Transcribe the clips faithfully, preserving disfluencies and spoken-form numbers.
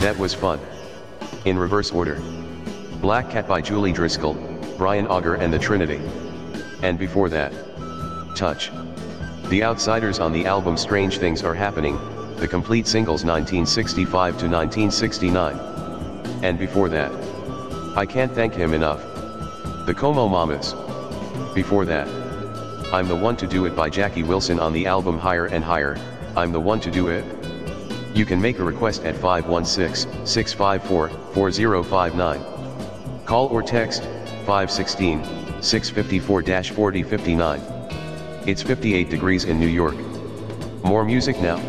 That was fun. In reverse order. Black Cat by Julie Driscoll, Brian Auger and the Trinity. And before that, Touch. The Outsiders on the album Strange Things Are Happening, the complete singles nineteen sixty-five to nineteen sixty-nine. And before that, I Can't Thank Him Enough. The Como Mamas. Before that, I'm the One to Do It by Jackie Wilson on the album Higher and Higher, I'm the One to Do It. You can make a request at five one six, six five four, four zero five nine. Call or text five one six, six five four, four zero five nine. It's fifty-eight degrees in New York. More music now.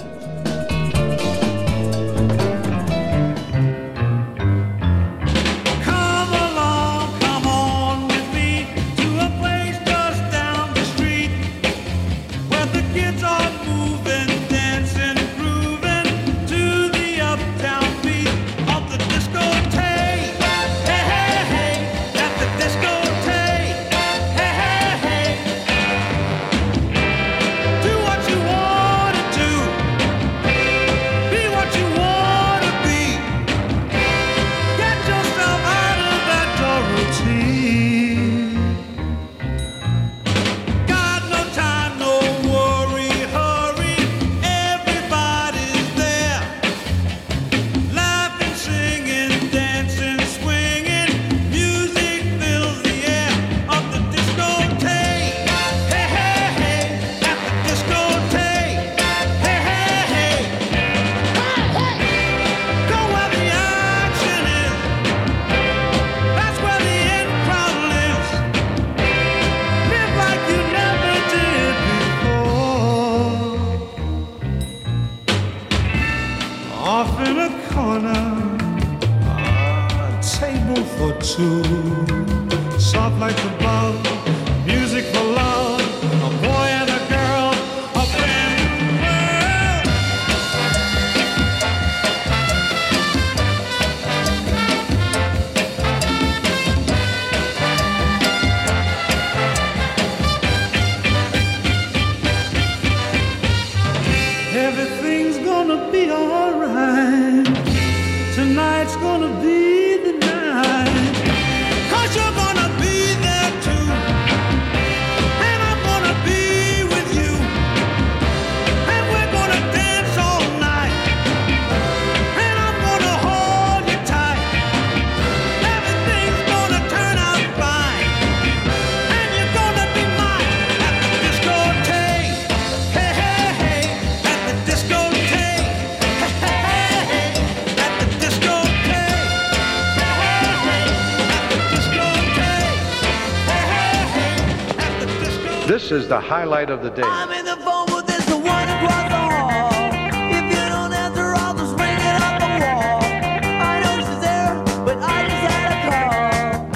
This is the highlight of the day. I'm in the phone booth, there's the one across the hall. If you don't answer, I'll just ring it on the wall. I know she's there, but I just had a call.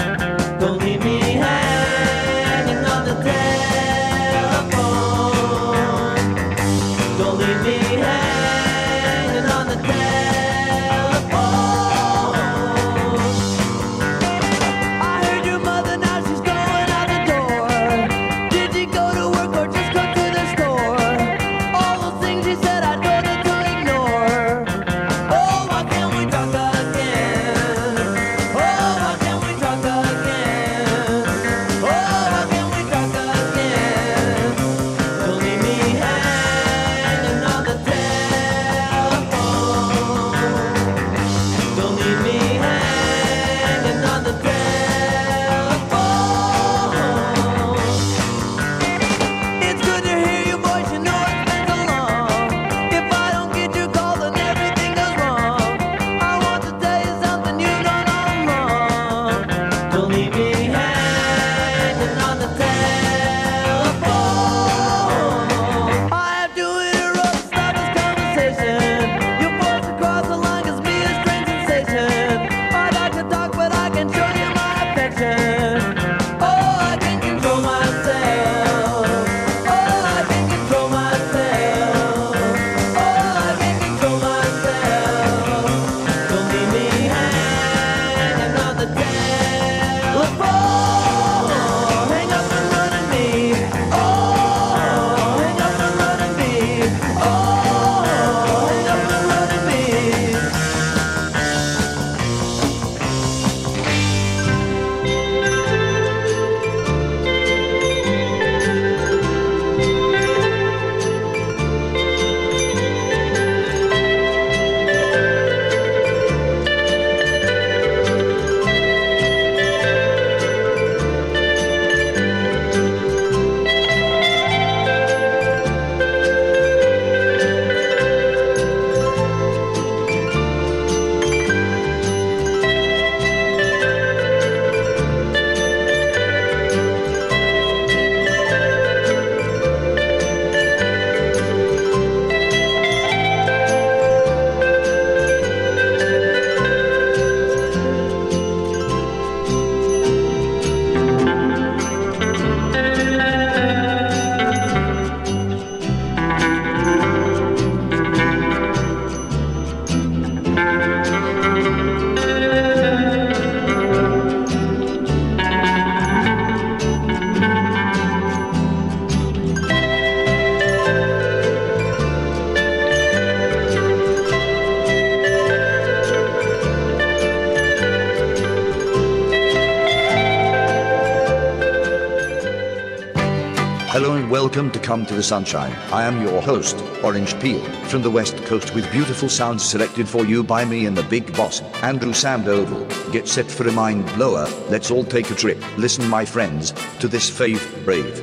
Don't leave me hanging on the telephone. Don't leave me hanging on the telephone. I heard your mother, now she's going out the door. Did you go to work or just go to the store? All those things you said I told her to ignore. Oh, why can't we talk again? Oh, why can't we talk again? Oh, why can't we talk again? Don't leave me hanging on the welcome to Come to the Sunshine. I am your host, Orange Peel, from the West Coast with beautiful sounds selected for you by me and the big boss, Andrew Sandoval. Get set for a mind blower, let's all take a trip. Listen my friends, to this faith brave.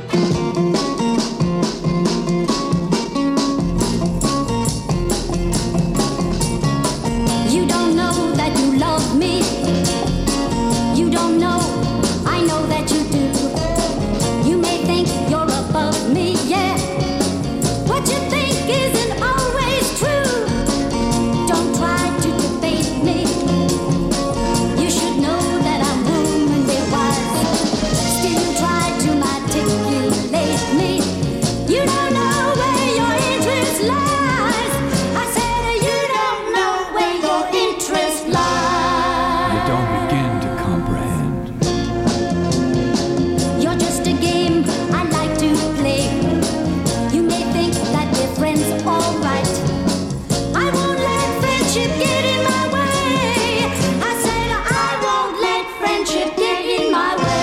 You don't know that you love me. You don't know, I know that you do. You may think you're above me, yeah. What you think isn't always true. Don't try to debate me. You should know that I'm womanly wise. Still you try to matriculate me. You don't know where your interest lies. I said you don't know where your interest lies. You don't begin to comprehend. You're just a game I like to play. You may think that we're friends, alright. I won't let friendship get in my way. I said I won't let friendship get in my way.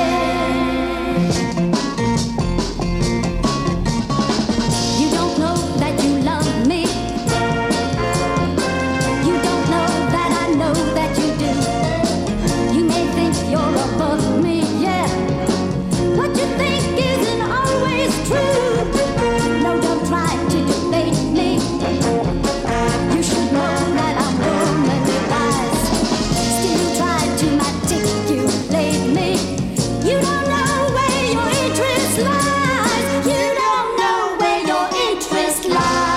You don't know that you love me. You don't know that I know that you do. You may think you're above me, yeah. What you think isn't always true. No, don't try to debate me. You should know that I'm womanly wise. Still you try to matriculate me. You don't know where your interest lies. You don't know where your interest lies.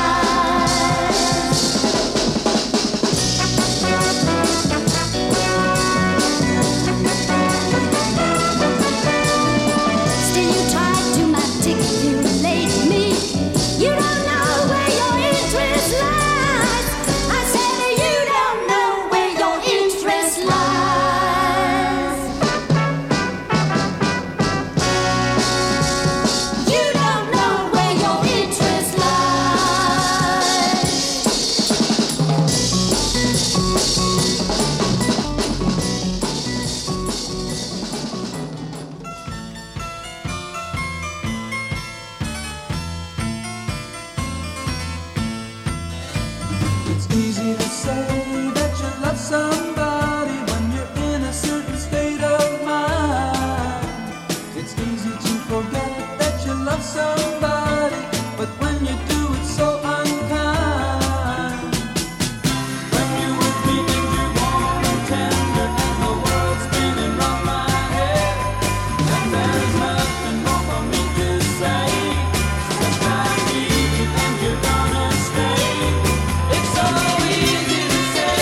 Still you try to matriculate me. You don't know where your interest lies. I said you don't know where your interest lies. You don't know where your interest lies. It's easy to say that you love somebody when you're in a certain state of mind. It's easy to forget that you love somebody, but when you do, it's so unkind. When you're with me and you're warm and tender, and the world's spinning round my head, and there's nothing more for me to say. That I need you and you're gonna stay. It's so easy to say.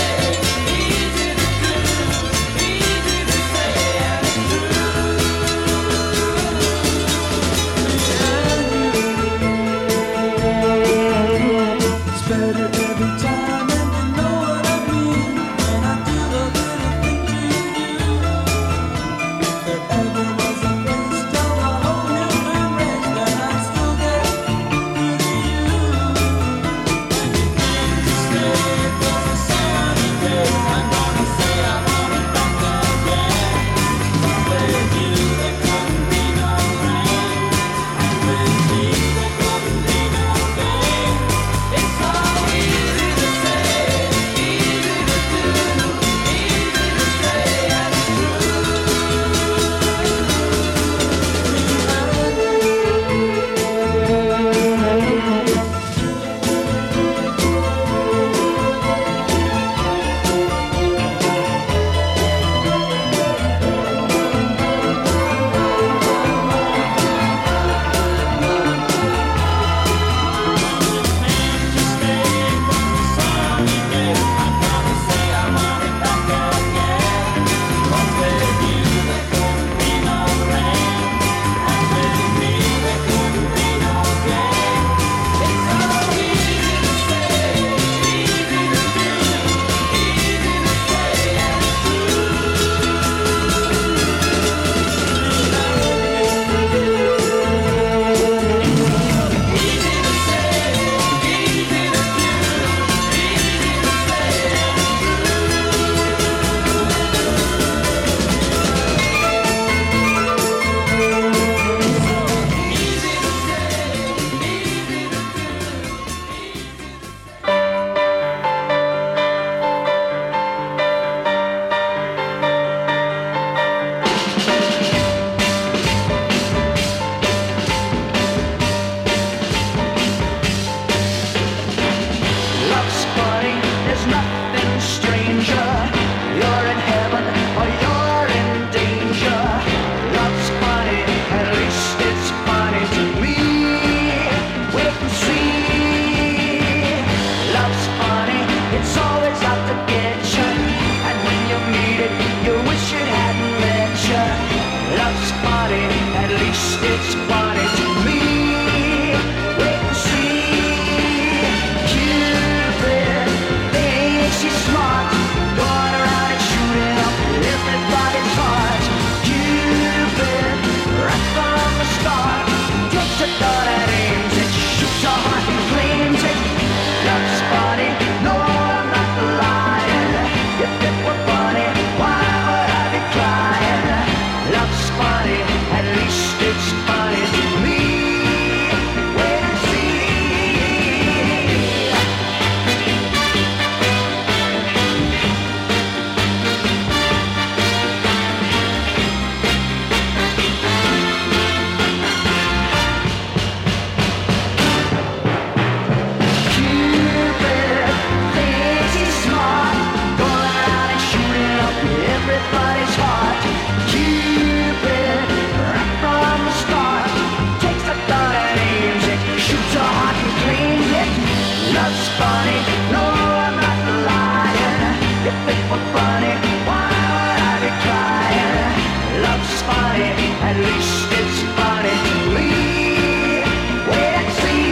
funny. No, I'm not lying. If it were funny, why would I be crying? Love's funny, at least it's funny to me. Wait and see.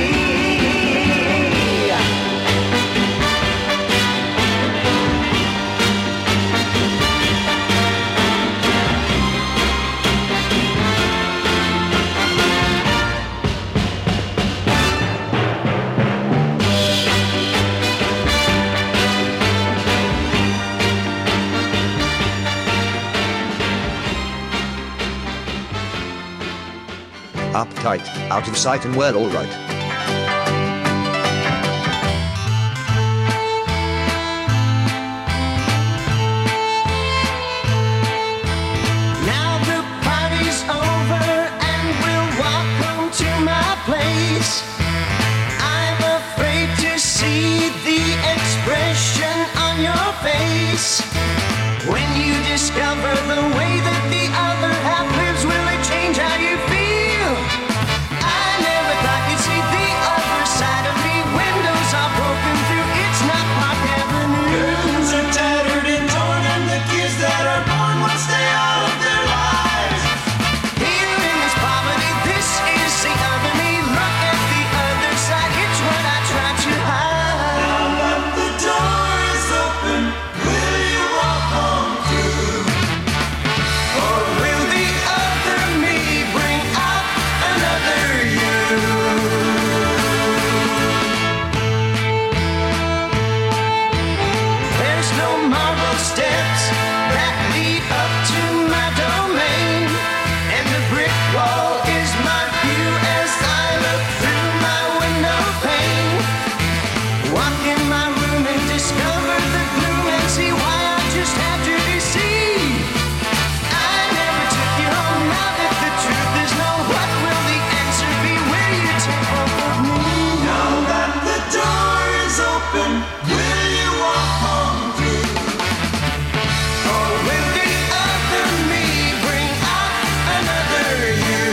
Uptight, out of sight and well, all right. Now the party's over and we'll walk home to my place. I'm afraid to see the expression on your face. When you discover the way that the other half lives, will it change how you feel? I never thought you'd see the other side of me. Windows are broken through, it's not Park Avenue. Curtains are tattered and torn, and the kids that are born will stay out of their lives. Here in this poverty, this is the other me. Look at the other side, it's what I try to hide. Now that the door is open, will you walk home too? Or will the other me bring out another you? There's no marble steps that lead up to my domain, and the brick wall is my view as I look through my window pane. Walk in my room and discover the gloom and see why I just had to deceive. I never took you home, now that the truth is known. What will the answer be? Will you take hope of me? Now that the door is open, will you walk home too? Or will the other me bring out another you?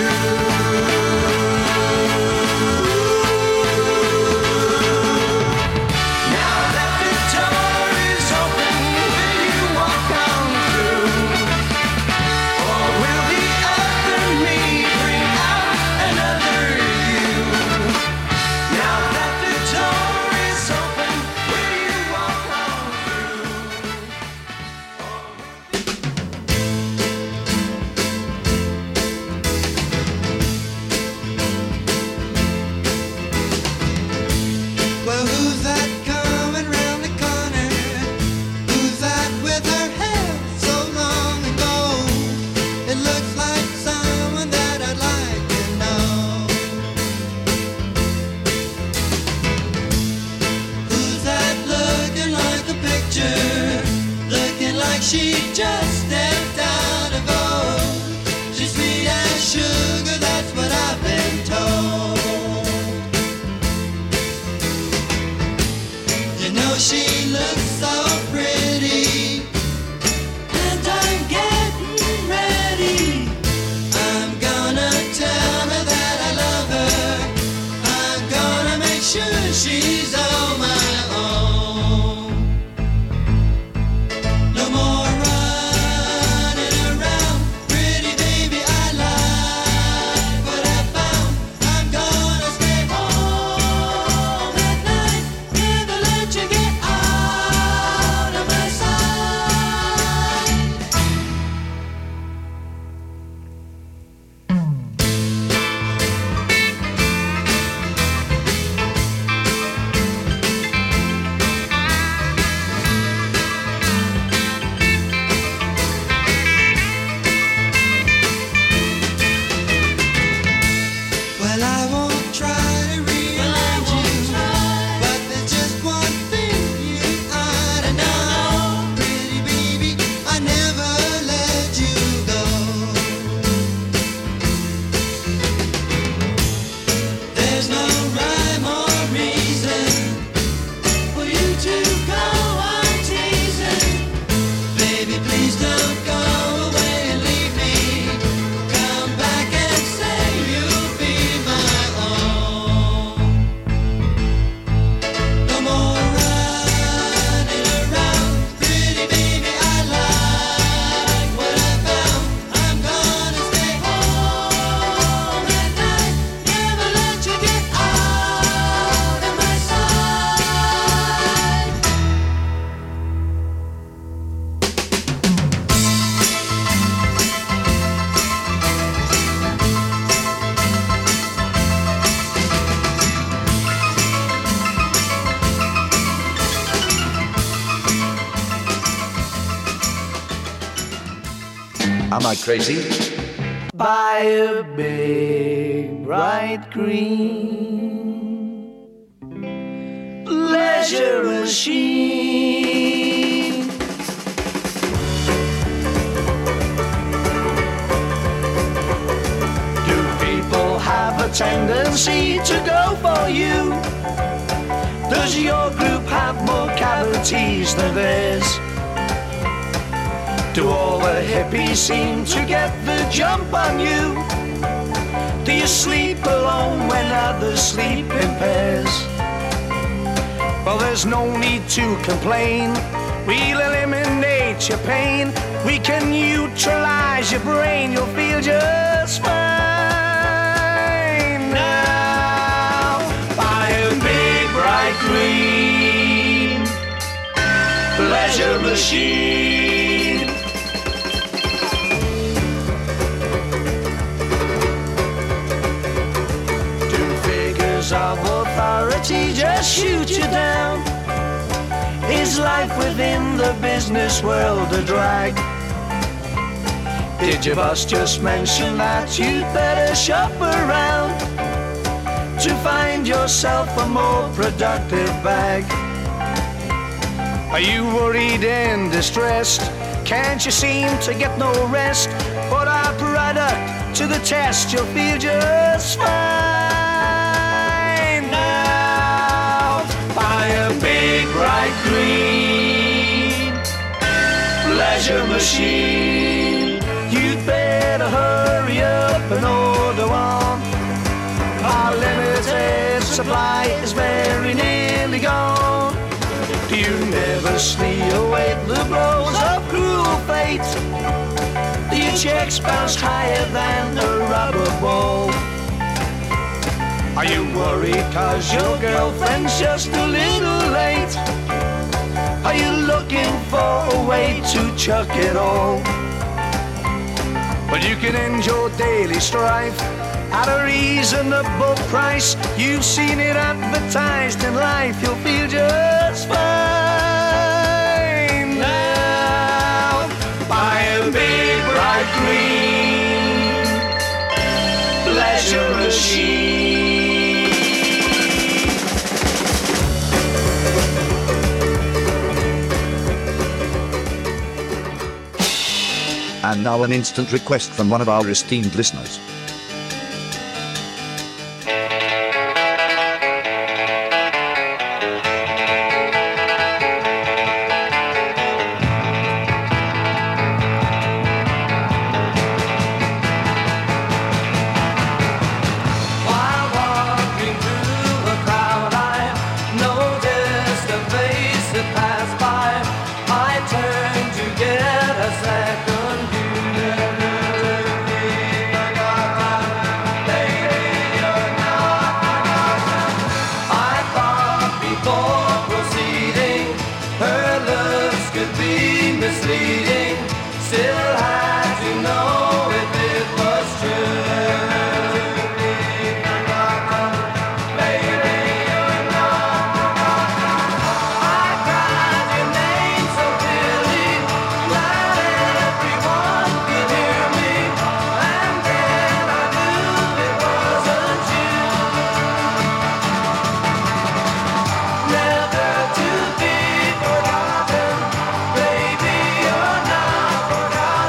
Now that the door is open, will you walk on through? Or will the other me bring out another you? Now that the door is open, will you walk on through? Well, who's that coming round the corner? Who's that with her hair so long ago? It looks like someone that I'd like to know. Who's that looking like a picture? Looking like she just stepped out of Vogue. She's sweet as sugar, that's what I've been told. You know she looks so pretty, and I'm getting ready. I'm gonna tell her that I love her. I'm gonna make sure she's all my own. No more running around, pretty baby, I like what I found. I'm gonna stay home at night, never let you get out Am I crazy? Buy a big, bright green pleasure machine. Do people have a tendency to go for you? Does your group have more cavities than theirs? Do all the hippies seem to get the jump on you? Do you sleep alone when others sleep in pairs? Well, there's no need to complain. We'll eliminate your pain. We can neutralize your brain. You'll feel just fine. Now, buy a big, bright green pleasure machine. Of authority just shoot you down. Is life within the business world a drag? Did your boss just mention that you'd better shop around to find yourself a more productive bag? Are you worried and distressed? Can't you seem to get no rest? Put our product to the test, you'll feel just fine. Buy a big, bright green pleasure machine. You'd better hurry up and order one. Our limited supply is very nearly gone. Do you nervously await the blows of cruel fate? Do your checks bounce higher than a rubber ball? Are you worried cause your girlfriend's just a little late? Are you looking for a way to chuck it all? Well, you can end your daily strife at a reasonable price. You've seen it advertised in life. You'll feel just fine. Now, buy a big, bright green pleasure machine. And now an instant request from one of our esteemed listeners. Never to be forgotten, baby, you're not forgotten.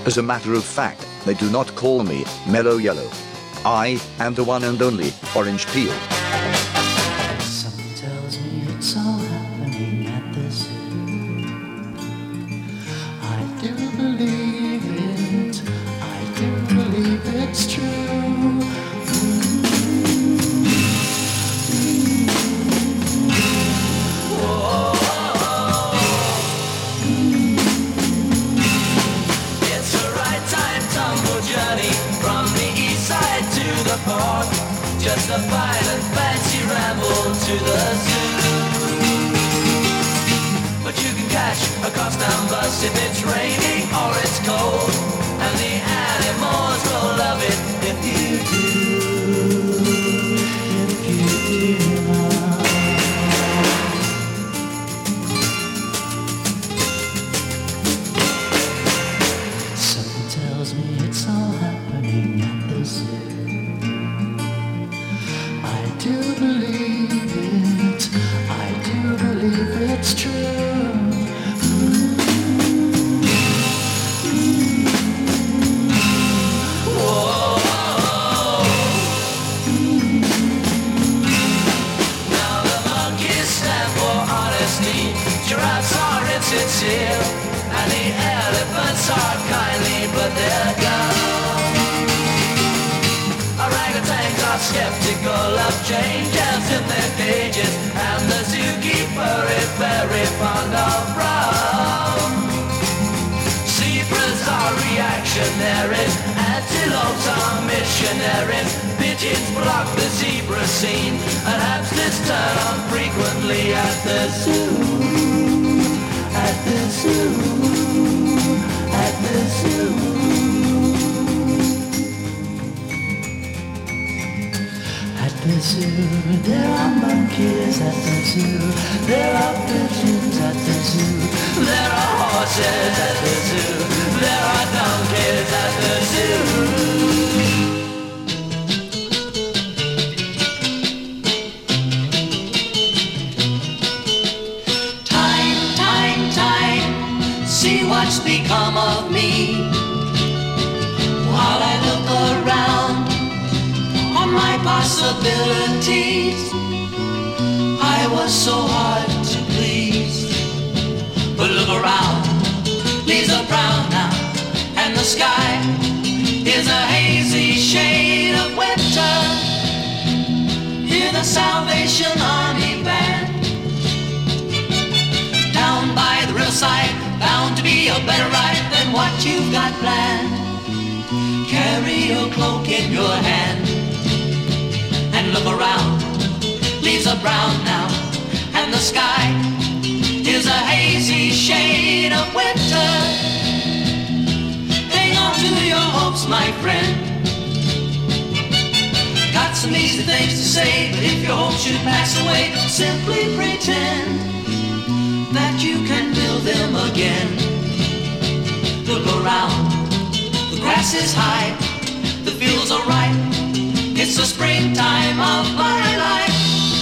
As a matter of fact, they do not call me Mellow Yellow. I am the one and only Orange Peel. Something tells me it's all happening at the zoo. I do believe it. I do believe it's true. Just a fine and fancy ramble to the zoo. But you can catch a crosstown bus if it's raining or it's cold, and the animals will love it if you do. If you do. Something tells me it's all happening at the zoo. I do believe it, I do believe it's true. Whoa. Now the monkeys stand for honesty, giraffes are insincere, and the elephants are kindly, but they're gone. Orangutans are skeptical of changes in their cages, and the zookeeper is very fond of brown. Zebras are reactionaries, antelopes are missionaries, pigeons block the zebra scene, and hamsters turn on frequently at the zoo, at the zoo, at the zoo. At the zoo, there are monkeys at the zoo, there are pigeons at the zoo, there are horses at the zoo, there are donkeys at the zoo. Time, time, time, see what's become of me, while I look around my possibilities. I was so hard to please, but look around, leaves are brown now, and the sky is a hazy shade of winter. Hear the Salvation Army band down by the riverside, bound to be a better ride than what you've got planned. Carry your cloak in your hand and look around, leaves are brown now, and the sky is a hazy shade of winter. Hang on to your hopes, my friend. Got some easy things to say, but if your hopes should pass away, simply pretend that you can build them again. Look around, the grass is high, the fields are ripe, it's the springtime of my life.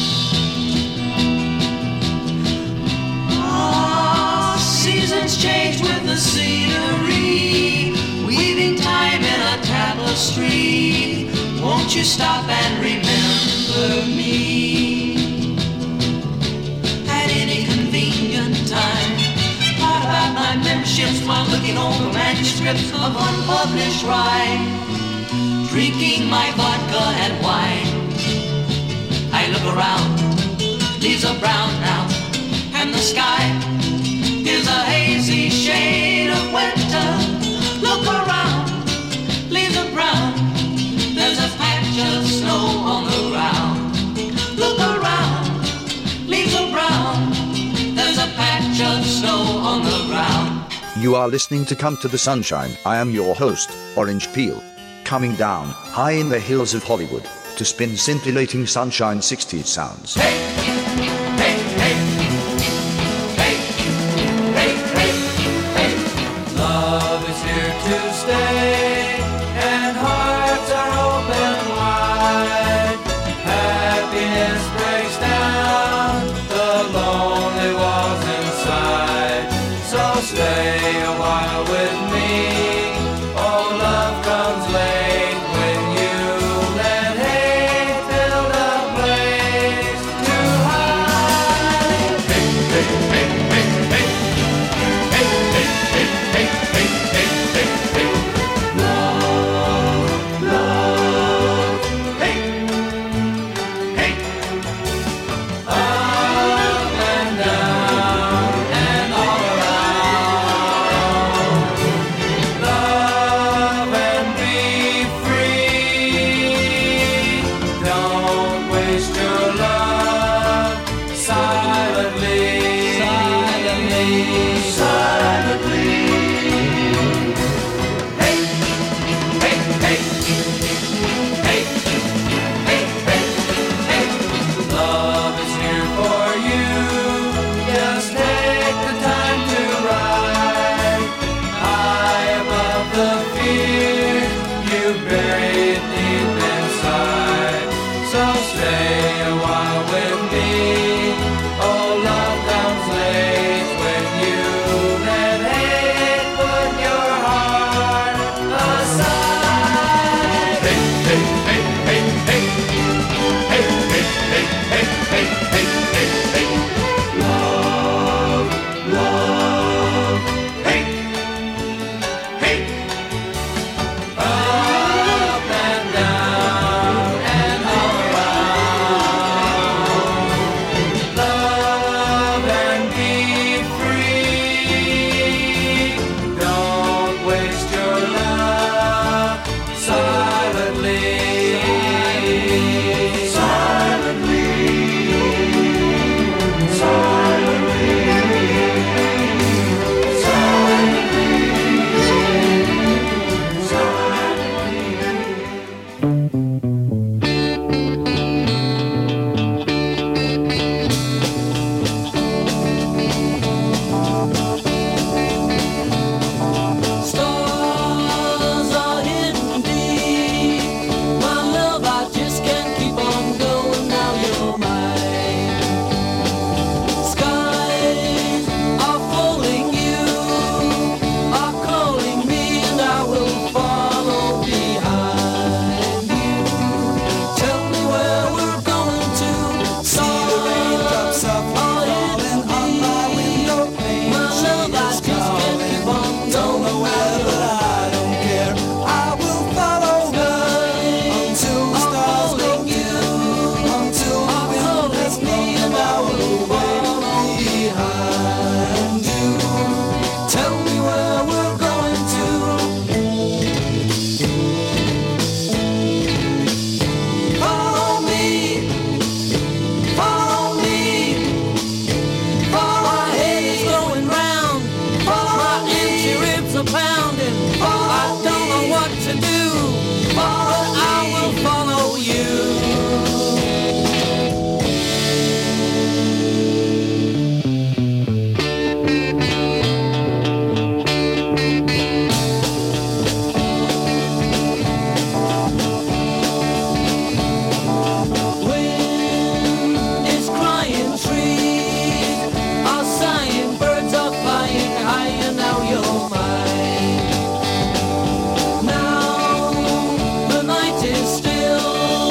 Oh, seasons change with the scenery, weaving time in a tapestry. Won't you stop and remember me at any convenient time? Thought about my memberships while looking over manuscripts of unpublished rhyme, drinking my vodka and wine. I look around, leaves are brown now, and the sky is a hazy shade of winter. Look around, leaves are brown, there's a patch of snow on the ground. Look around, leaves are brown, there's a patch of snow on the ground. You are listening to Come to the Sunshine. I am your host, Orange Peel. Coming down, high in the hills of Hollywood, to spin scintillating sunshine sixties sounds. Hey, hey, hey, hey, hey, hey, hey. Love is here to stay, and hearts are open wide. Happiness breaks down the lonely walls inside. So stay a while with me, hey, hey, hey, hey. Love, love, hey, hey. Up and down and all around. Love and be free. Don't waste your love silently. Silently. Silently. Silently. Stars are hidden deep. My love, I just can't keep on going. Now you're mine. Skies are falling, you are calling me, and I will follow behind you. Tell me where we're going to. See the raindrops are falling on my window pane. My love, I just can't keep on going. Don't know where, but I don't care. I will follow until the stars go you, until the wind has blown, and I will follow behind you. Tell me where we're going to. Follow me, follow me. My head is going round, my empty ribs are pounding. I don't know what to do, but I will follow you. Wind is crying, trees are sighing, birds are flying high, and now you're mine. Now the night is still.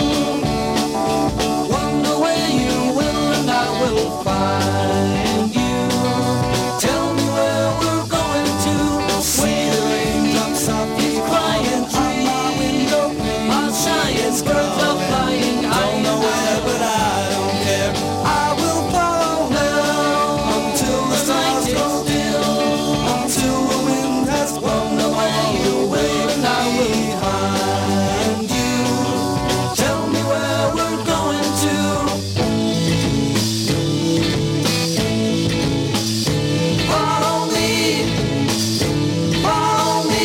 Wonder where you will, and I will find you. Tell me where we're going to. See the raindrops are crying, trees are sighing, birds are flying high. Don't know where, but I don't care. I will follow now until the stars go still, until the wind has blown away you will, and I will find you. Tell me where we're going to. Follow me, follow me,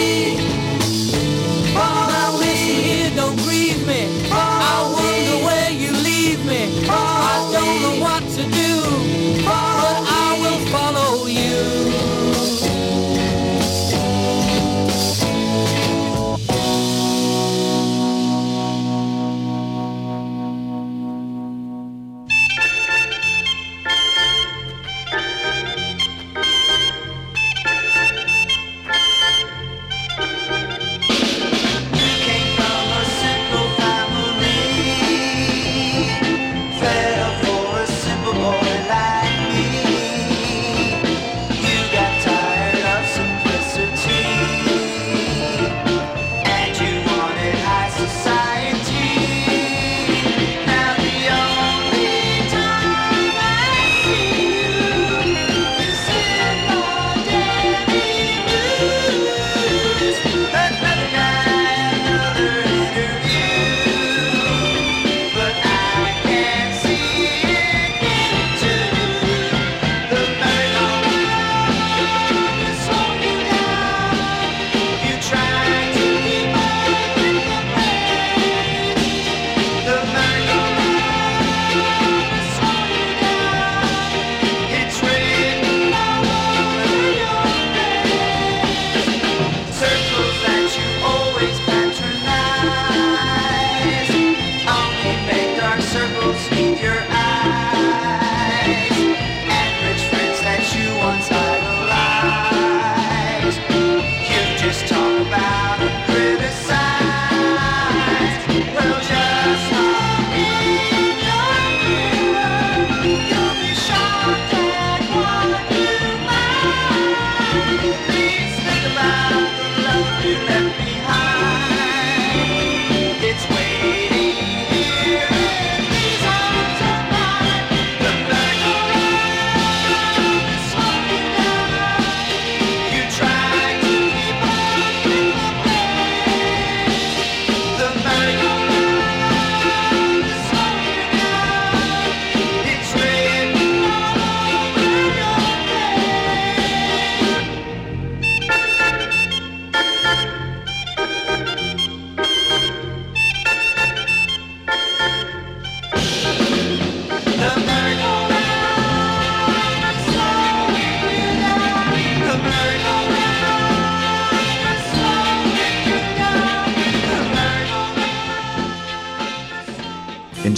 follow me. Here, don't grieve me. I wonder where you leave me. I don't know what to do, but I will follow you. Came from a simple family, fell for a simple boy.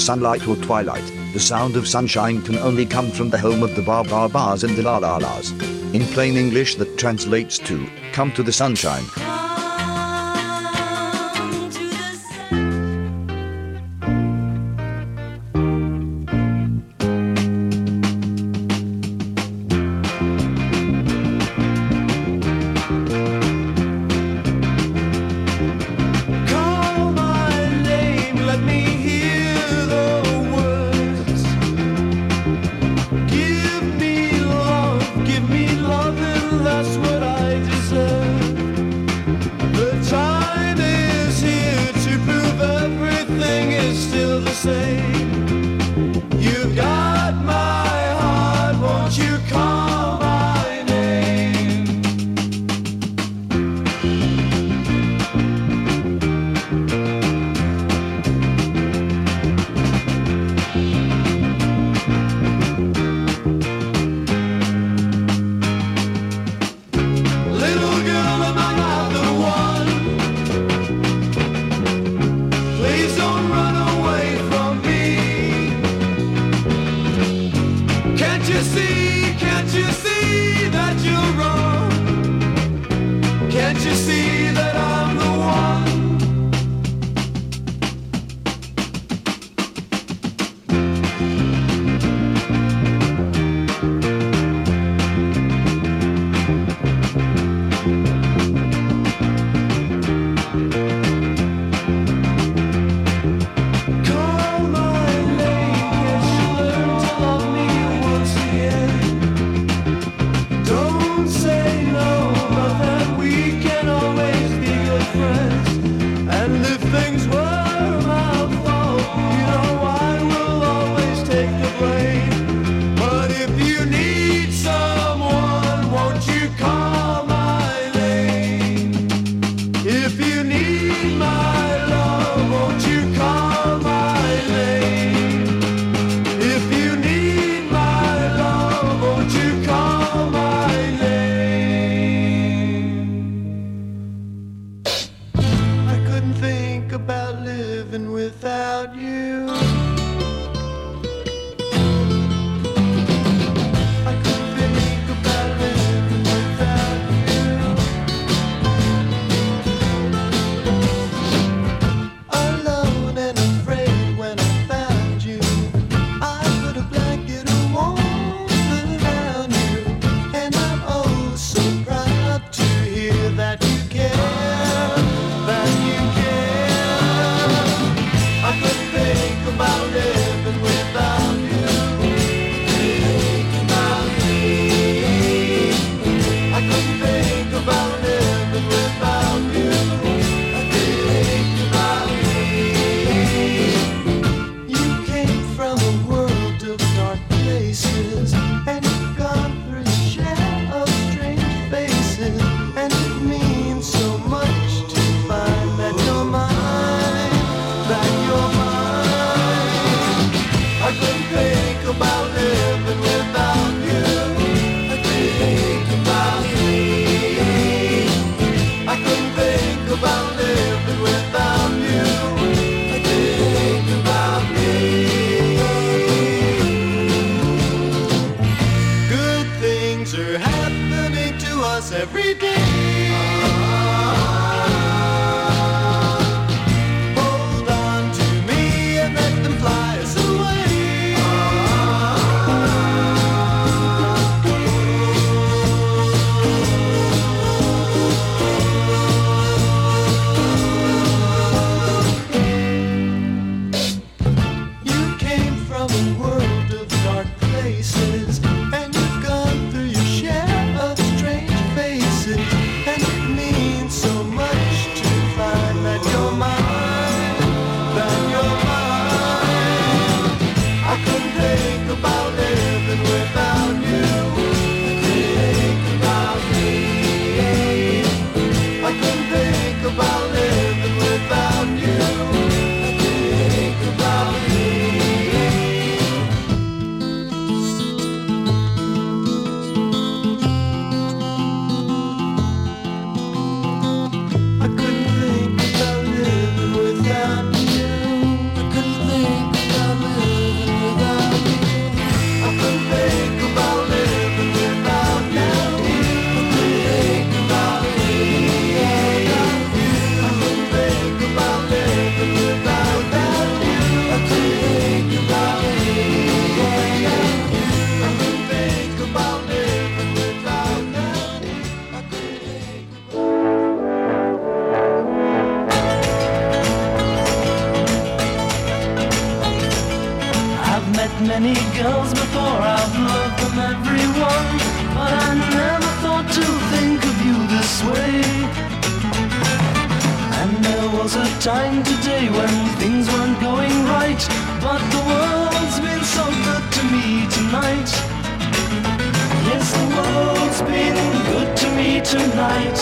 sunlight or twilight, the sound of sunshine can only come from the home of the Bar Bar Bars and the La La Las. In plain English that translates to, come to the sunshine. many girls before, I've loved them everyone, but I never thought to think of you this way. And there was a time today when things weren't going right, but the world's been so good to me tonight. Yes, the world's been good to me tonight.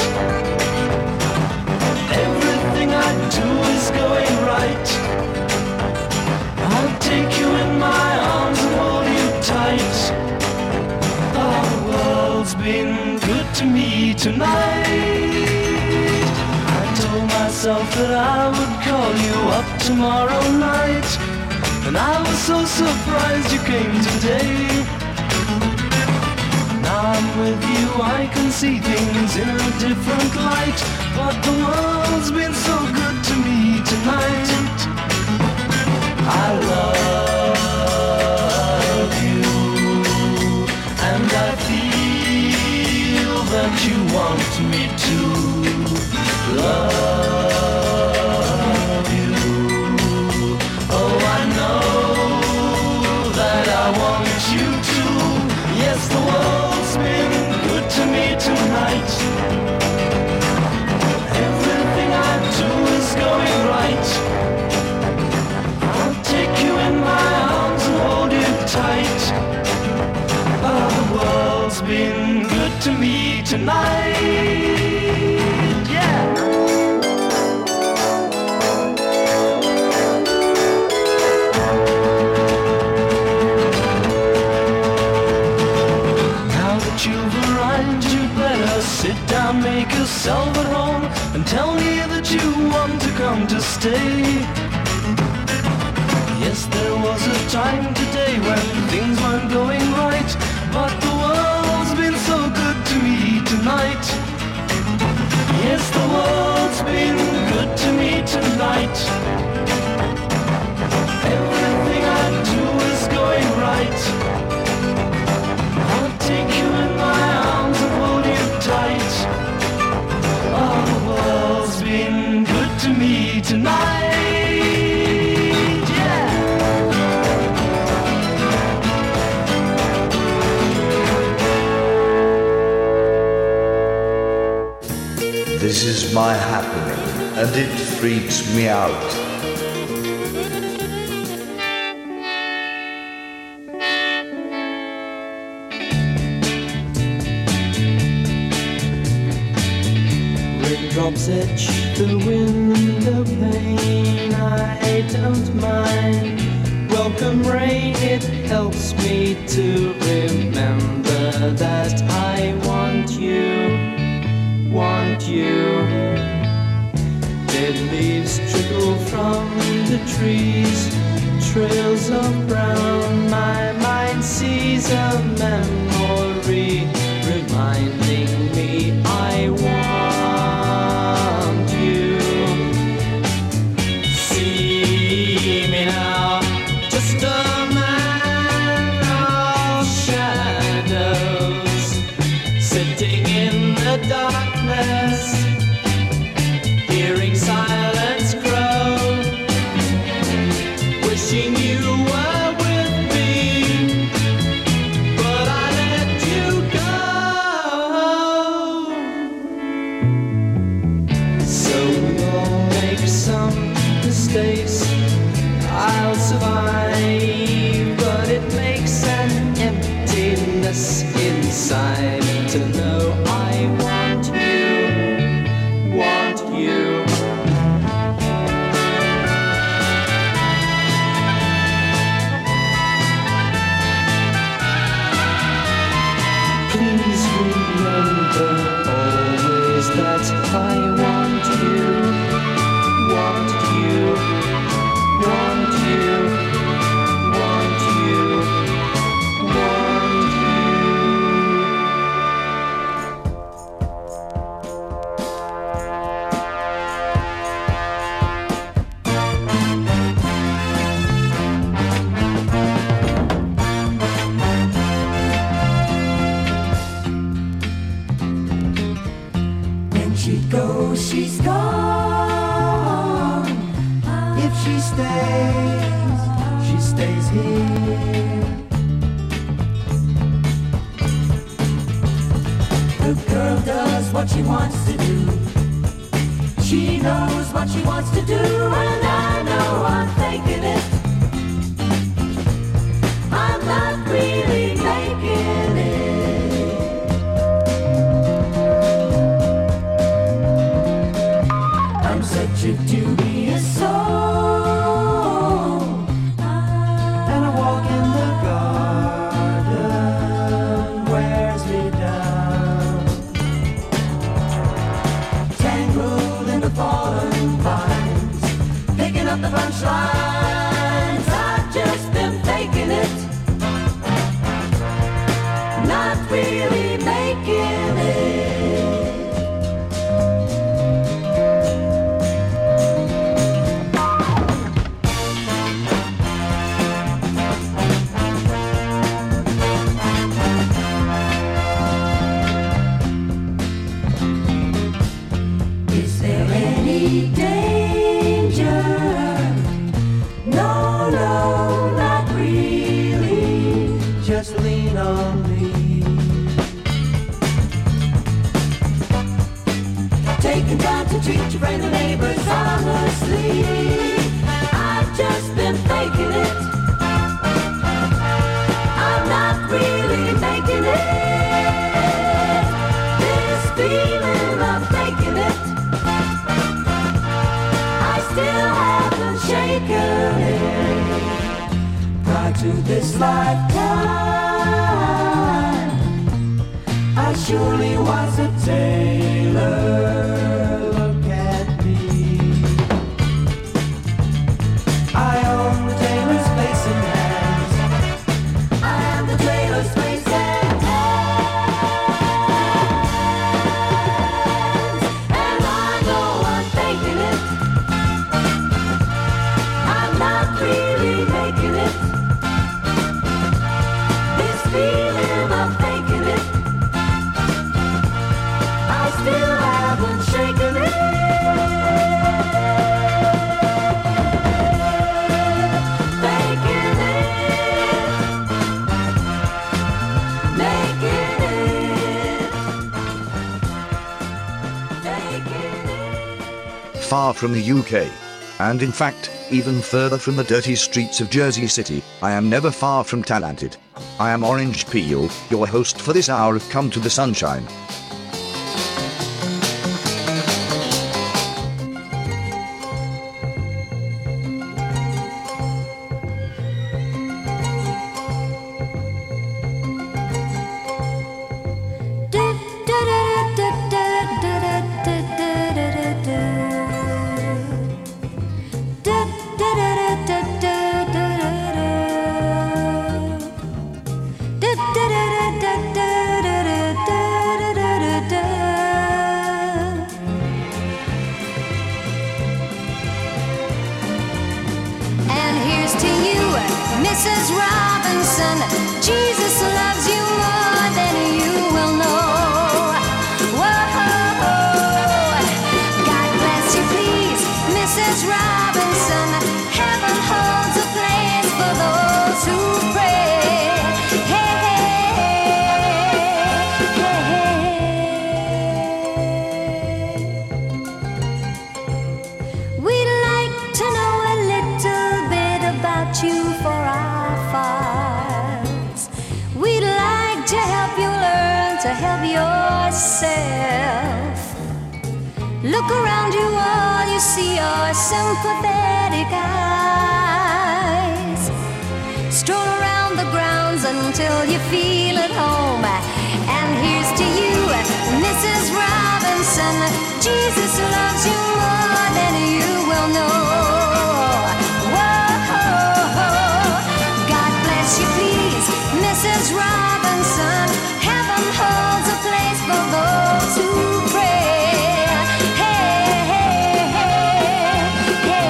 Everything I do is going right. I'll take you in my arms and hold you tight. Oh, the world's been good to me tonight. I told myself that I would call you up tomorrow night, and I was so surprised you came today. Now I'm with you, I can see things in a different light, but the world's been so good to me tonight. I love you, and I feel that you want me to love you. Oh, I know that I want you to. Yes, the world's been good to me tonight. Everything I do is going right. I'll take you in my arms and hold you tight. Oh, the world's been good to me tonight. Yeah. You've arrived, you better sit down, make yourself at home, and tell me that you want to come to stay. Yes, there was a time today when things weren't going right, but the world's been so good to me tonight. Yes, the world's been good to me tonight. Everything I do is going right. I'll take you in my arms and hold you tight. Oh, the world's been good to me tonight. Yeah. This is my happening, and it freaks me out. Drops itch the window pane, I don't mind. Welcome rain, it helps me to remember that I want you, want you. Dead leaves trickle from the trees, trails of brown. My mind sees a memory reminding me I want. Darkness, hearing silence grow, wishing you were with me, but I let you go. So we'll make some mistakes, I'll survive, but it makes an emptiness inside to know I want you, want you. Please remember always that I want you, want you, want you, want you, want she goes, she's gone. If she stays, she stays here. what she wants to do. She knows what she wants to do, and I know I'm faking it. I'm not really making it. I'm such a dubious soul, and a walk in the garden wears me down. Tangled in the fallen vines, picking up the punchlines. I've just been faking it, not really making it. Is there any danger? No, no, not really. Just lean on me. Taking time to treat your friends and neighbors honestly. I've just been faking it. I'm not really making it. This feeling of faking it, I still haven't shaken it. Prior to this lifetime, I surely was a tailor. Look at me. I own the tailor's face and hands. I am the tailor's face and hands. And I know I'm faking it. I'm not really making it. This feeling of faking it, I still haven't shaken it. Faking it, making it, faking it. Far from the U K, and in fact, even further from the dirty streets of Jersey City, I am never far from talented. I am Orange Peel, your host for this hour of Come to the Sunshine. And here's to you, Missus Robinson. Jesus loves you more than you will know. Whoa, God bless you, please, Missus Robinson. Heaven holds a place for those who pray. Hey, hey, hey. We'd like to know a little bit about you for our files. We'd like to help you learn to help yourself. Look around you, all you see are sympathetic eyes. Stroll around the grounds until you feel at home. And here's to you, Missus Robinson. Jesus loves you more than you will know. Whoa, God bless you, please, Missus Robinson. Heaven holds a place for those who pray. Hey, hey, hey,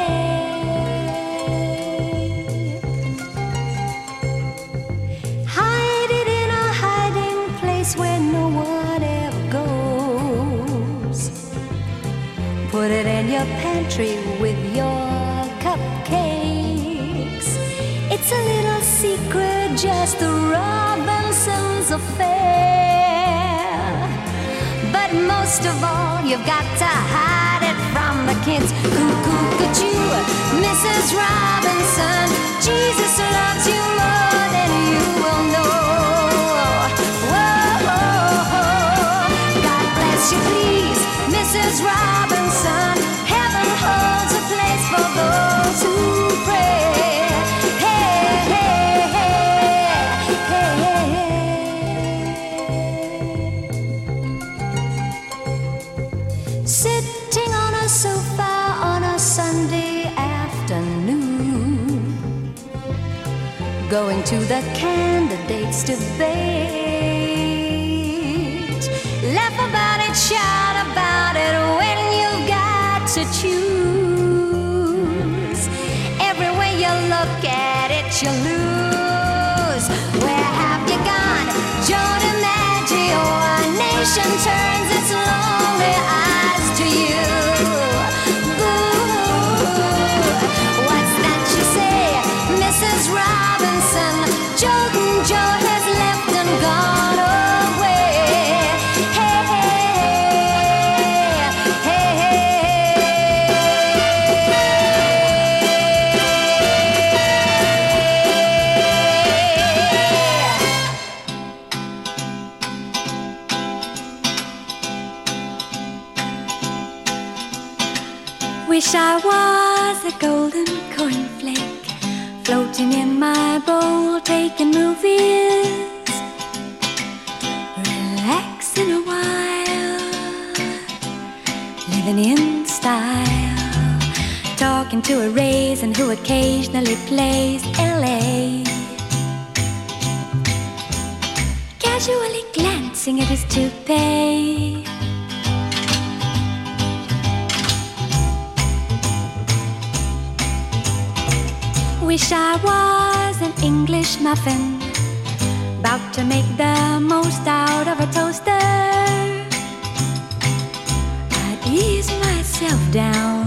hey. Hide it in a hiding place where no one ever goes. Put it in your pantry with your cupcakes. It's a little secret, just the Robinsons' affair. But but most of all, you've got to hide it from the kids. Cuckoo-cuckoo, Missus Robinson, Jesus loves you more than you will know. Whoa, God bless you, please, Missus Robinson. Heaven holds a place for those who pray. Hey, hey, hey, hey. Sitting on a sofa on a Sunday afternoon, going to the candidates' debate. Laugh about it, shout about it when you've got to choose. Every way you look at it, you lose. Where have you gone, Joe DiMaggio? Our nation turns its lonely eyes to you. Boo, what's that you say, Missus Robinson? Jordan Joe has left and gone away. Hey, hey, hey, Wish I was a golden cornflake floating in my bowl, taking movies, relaxing a while, living in style, talking to a raisin who occasionally plays L A, casually glancing at his toupee. Wish I was an English muffin, about to make the most out of a toaster. I'd ease myself down,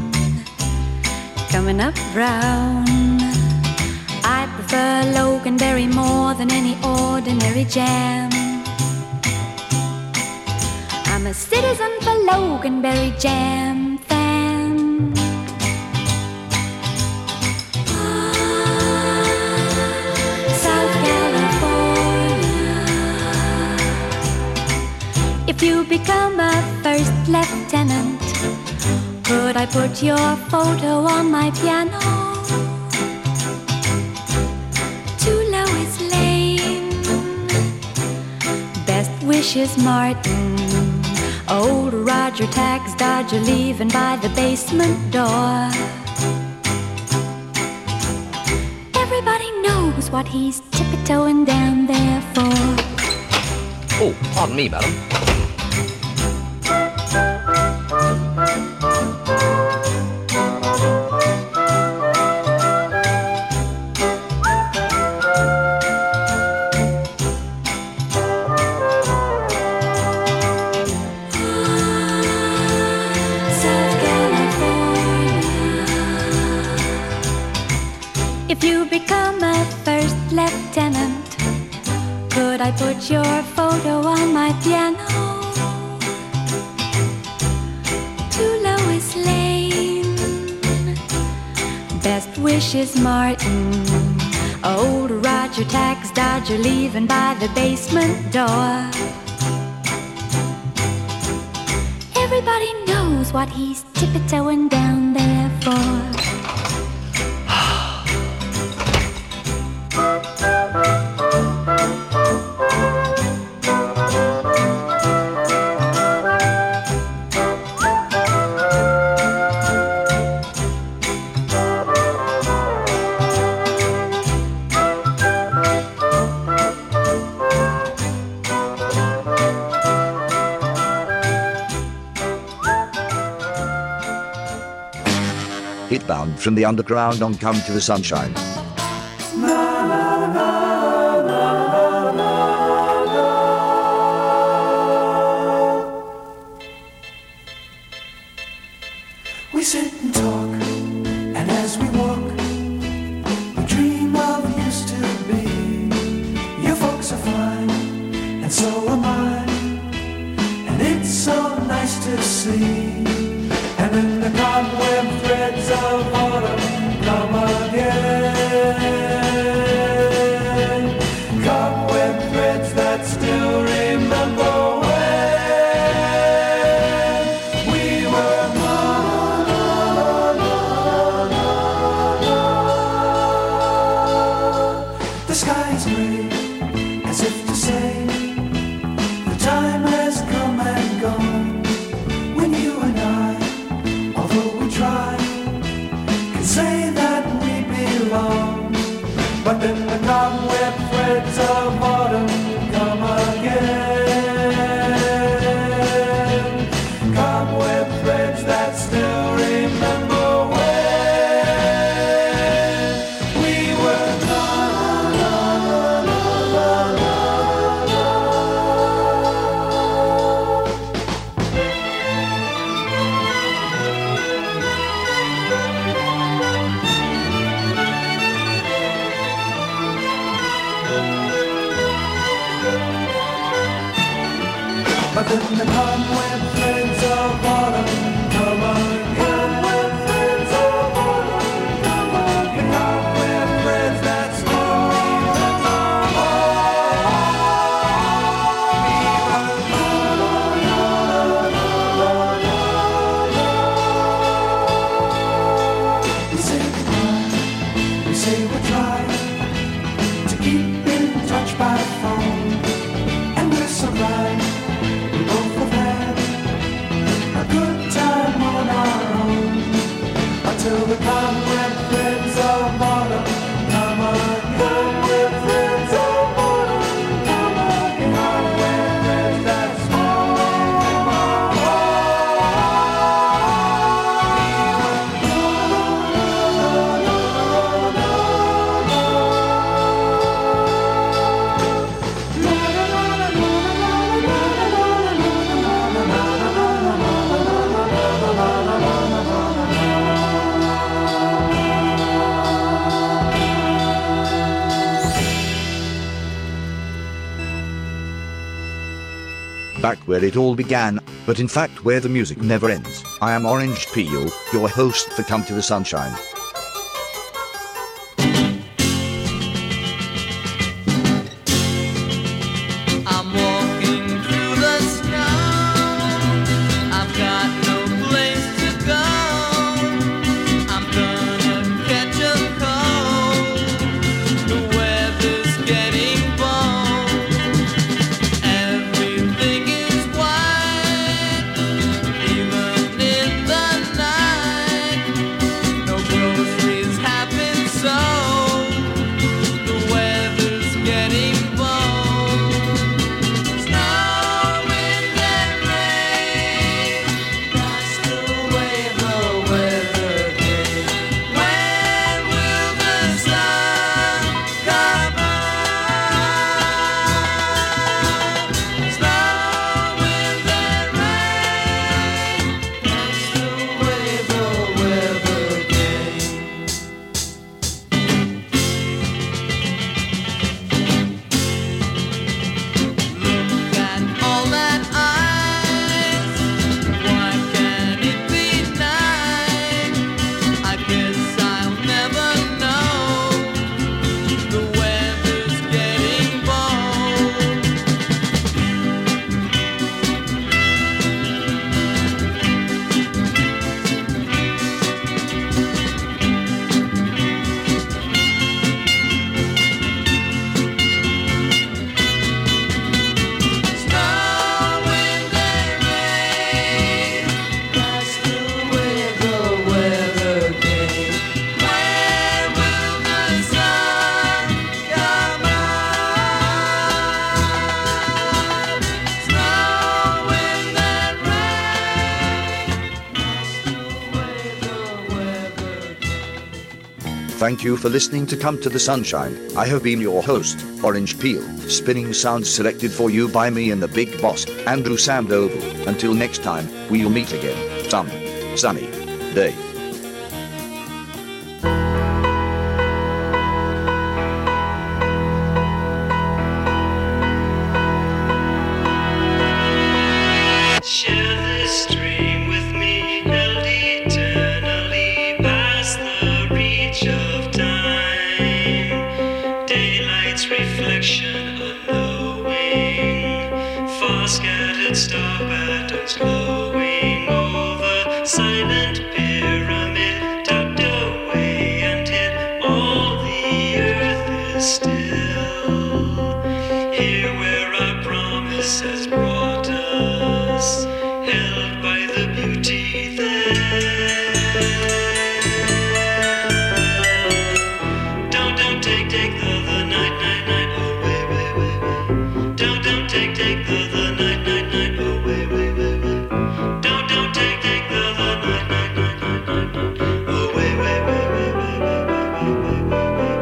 coming up brown. I prefer Loganberry more than any ordinary jam. I'm a citizen for Loganberry jam fan. If you become a first lieutenant, could I put your photo on my piano? To Lois Lane, best wishes Martin. Old Roger tags Dodger leaving by the basement door. Everybody knows what he's tiptoeing down there for. Oh, pardon me, madam. If you become a first lieutenant, could I put your photo on my piano? To Lois Lane, best wishes Martin. Old Roger tags Dodger leaving by the basement door. Everybody knows what he's tiptoeing down there for. Hitbound from the underground on Come to the Sunshine. We sit and talk, and as we walk, we dream of used to be. Your folks are fine, and so am I, and it's nice to see. And then the cobweb threads of autumn come again. Cobweb threads that still remember when we were young. The sky is gray, as if to say, the time has come and gone. When you and I, although we try, can say that we belong. But then the cobweb threads of autumn come again. Cobweb threads that still remember when we were but then the cobweb threads of autumn come again. Cobweb threads of autumn come again. Cobweb threads that still remember. We say goodbye, we say we'll try to keep in touch by phone, and we'll survive. We both have had a good time on our own until the cobweb threads of autumn come again. Cobweb threads of autumn come again. Cobweb threads that still Back where it all began, but in fact where the music never ends. I am Orange Peel, your host for Come to the Sunshine. I'm walking through the snow. I've got no place to go. I'm gonna catch a cold. The weather's getting bold. Everything is white, even in the night. No groceries have been sold. The weather's getting bold. Snow, wind, and rain, that's the way the weather came. When will the sun come out? Snow, wind, and rain, that's the way the weather came. Look at all that ice. Why can't it be nice? I guess I'll never know. The weather's getting bold. Snow, wind, and rain, that's the way the weather came. When will the sun come out? Snow, wind, and rain, that's the way the weather came. Thank you for listening to Come to the Sunshine. I have been your host, Orange Peel, spinning sounds selected for you by me and the big boss, Andrew Sandoval. Until next time, we'll meet again, some sunny day. Should bliss has brought us, held by the beauty there. Don't, don't take, take the, the night, night, night away, way, way, way. Don't, don't take, take the, the night, night, night away, way, way, way. Don't, don't take, take the, the night, night, night, night, night, night away, way, way, way, way, way, way, way, way, way.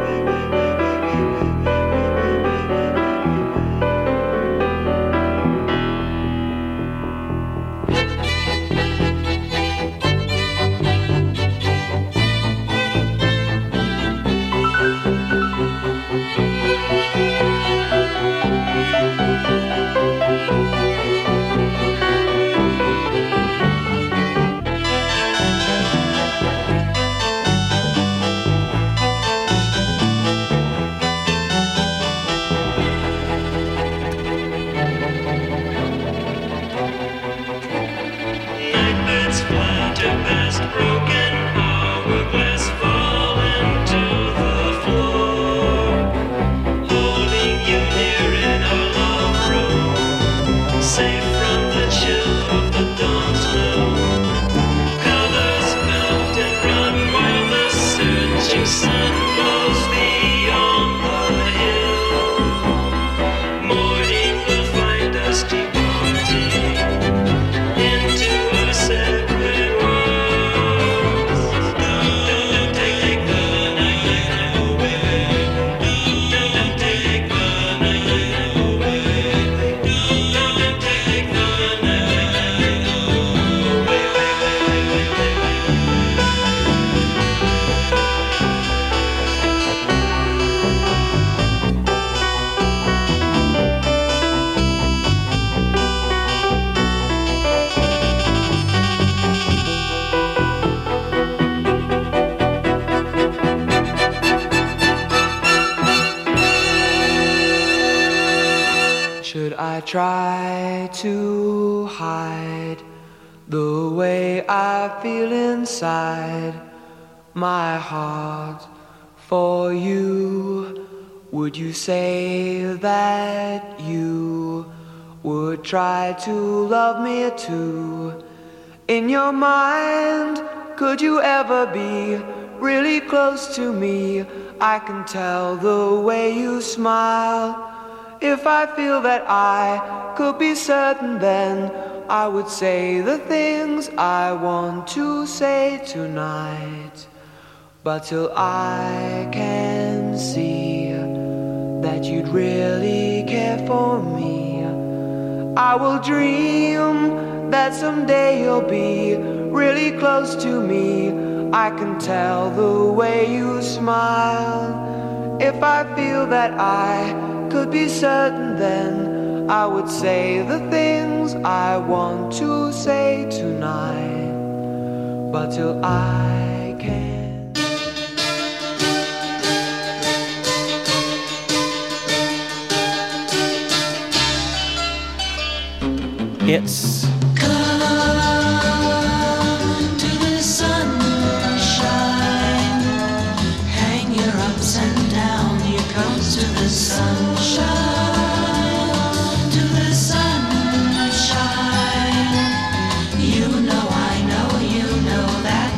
Nightbirds flutter past broken hourglass, fall into the floor, holding you near in our love room, safe from the chill of the dawn's gloom. Colors melt and run while the surging sun glows beyond the hill. Morning will find us departing into our separate worlds. Don't, don't take, take the night, night, night away. Don't, don't take, take the night, night, night away. Don't, don't take, take the night, night, night away, way, way, way, way, way, way. Should I try to hide the way I feel inside my heart for you? Would you say that you would try to love me too? In your mind, could you ever be really close to me? I can tell the way you smile. If I feel that I could be certain, then I would say the things I want to say tonight. But till I can see that you'd really care for me, I will dream that someday you'll be really close to me. I can tell the way you smile. If I feel that I could be certain, then I would say the things I want to say tonight. But till I can. It's Come to the sunshine. Hang your ups and down. Here comes to the sunshine. To the sunshine. You know I know you know that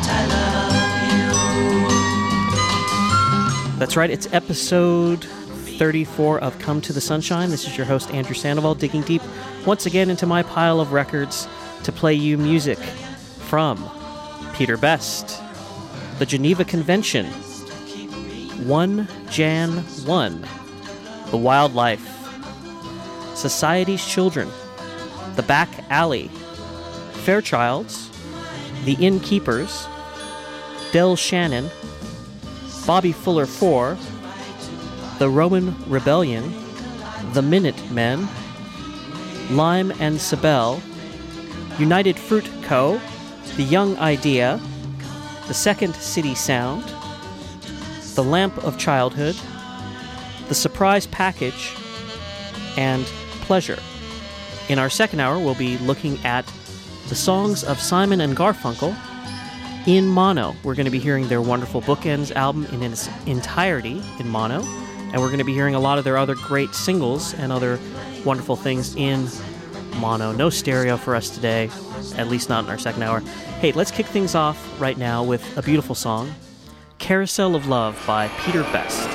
I love you. That's right, it's episode thirty-four of Come to the Sunshine. This is your host, Andrew Sandoval, digging deep once again into my pile of records to play you music from Peter Best, the Geneva Convention, one Jan one, The Wildlife, Society's Children, The Back Alley, Fairchilds, The Innkeepers, Del Shannon, Bobby Fuller four, The Roman Rebellion, The Minutemen, Lime and Sibel, United Fruit Co., The Young Idea, The Second City Sound, The Lamp of Childhood, The Surprise Package, and Pleasure. In our second hour, we'll be looking at the songs of Simon and Garfunkel in mono. We're going to be hearing their wonderful Bookends album in its entirety in mono, and we're going to be hearing a lot of their other great singles and other wonderful things in mono. No stereo for us today, at least not in our second hour. Hey, let's kick things off right now with a beautiful song, Carousel of Love by Peter Best.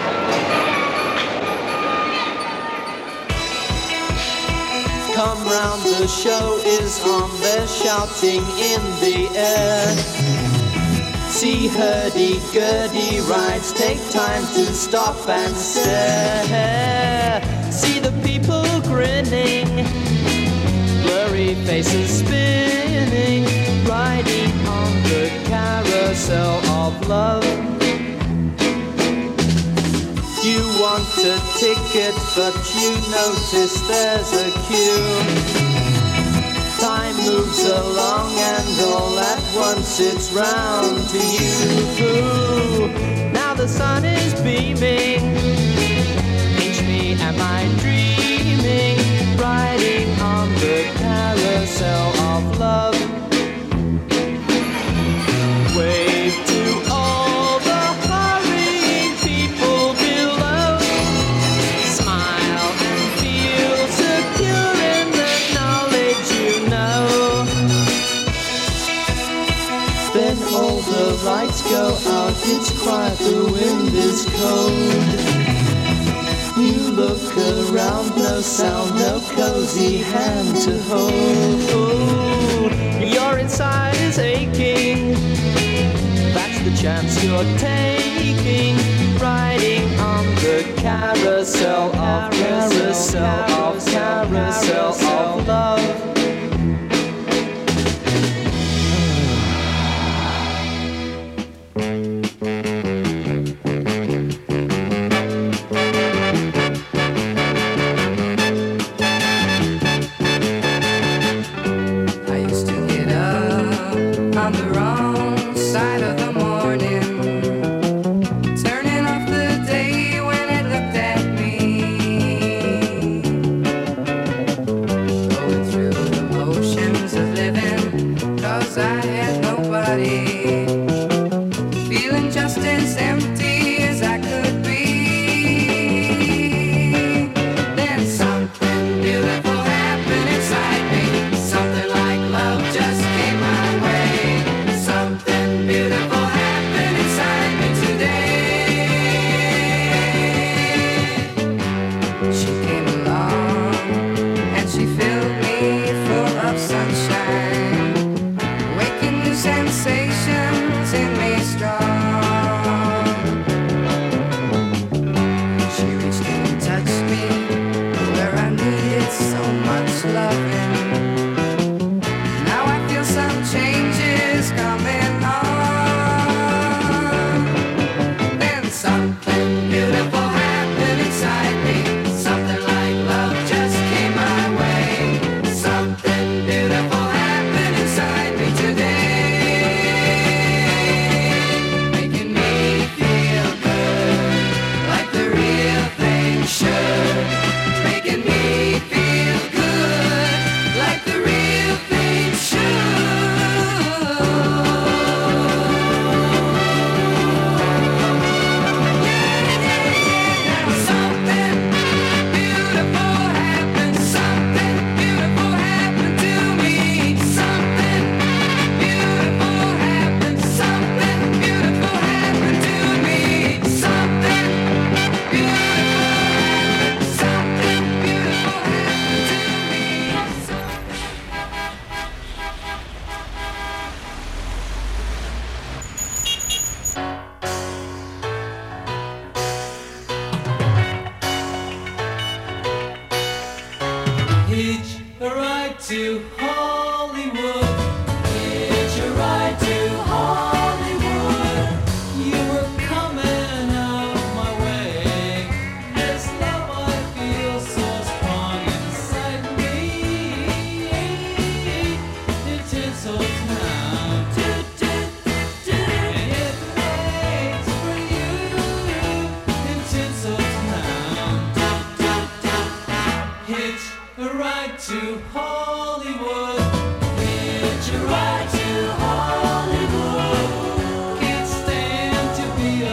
Come round, the show is on, they're shouting in the air. See hurdy-gurdy rides, take time to stop and stare. See the people grinning, blurry faces spinning, riding on the carousel of love. You want a ticket, but you notice there's a queue. Time moves along and all at once it's round to you. Now the sun is beaming. Pinch me, am I dreaming? Riding on the carousel of love. Wave to all the hurrying people below. Smile and feel secure in the knowledge you know. Then all the lights go out, it's quiet, the wind is cold. You look around, no sound, no cozy hand to hold. Your inside is aching, that's the chance you're taking. Riding on the carousel of carousel of carousel of love.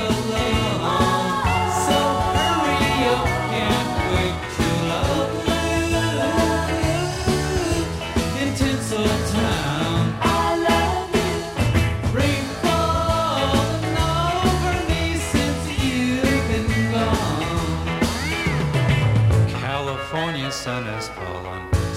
Can't wait till I California sun has fallen.